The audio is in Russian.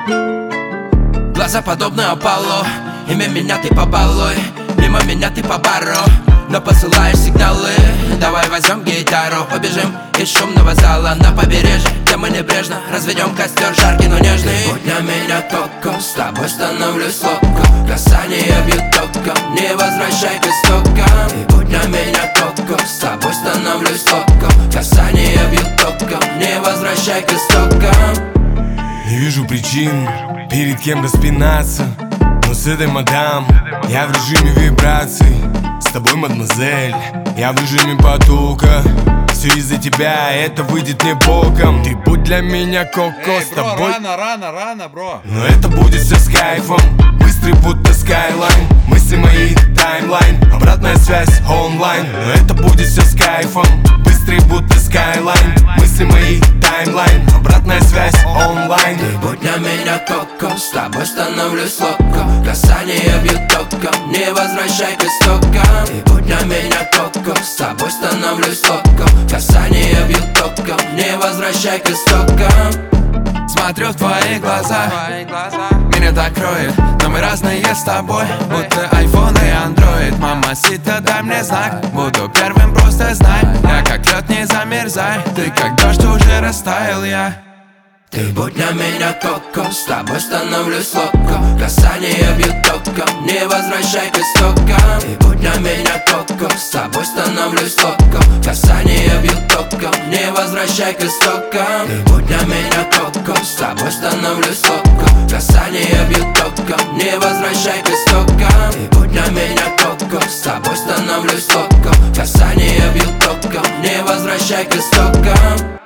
Глаза подобны Аполло, имя меня ты побалуй, мимо меня ты по бару, но посылаешь сигналы. Давай возьмем гитару, побежим из шумного зала на побережье, где мы небрежно разведем костер жаркий, но нежный. Ты будь для меня коко, с тобой становлюсь локо, касания бьют током, не возвращай к истокам. Ты будь для меня коко, с тобой становлюсь локо, касания бьют током, не возвращай к истокам. Не вижу причин перед кем распинаться, но с этой мадам я в режиме вибраций. С тобой, мадемуазель, я в режиме потока. Все из-за тебя, это выйдет не боком. Ты будь для меня коко, с тобой рано, бро. но это будет все с кайфом, быстрый будто скайлайн. Мысли мои таймлайн, обратная связь онлайн. Но это будет все с кайфом, быстрый будто скайлайн. Мысли мои таймлайн, обратная связь онлайн. Ты будь для меня коко, с тобой становлюсь локо, касания бьют током, не возвращай к истокам. Ты будь для меня коко, с тобой становлюсь локо, касания бьют током, не возвращай к истокам. Смотрю в твои глаза, меня так кроет, но мы разные с тобой, будто iPhone и Android. Мамасита, дай мне знак, буду первым, просто знай. Я как лед, не замерзай, ты как дождь, уже растаял я. Ты будь для меня коко, с тобой становлюсь локо, касания бьют током, не возвращай к истокам. Ты будь для меня коко, с тобой становлюсь локо, касания бьют током, не возвращай к истокам. Ты будь для меня коко, с тобой становлюсь локо, касания бьют током, не возвращай к истокам. Ты будь для меня коко, с тобой становлюсь локо, касания бьют током, не возвращай к истокам.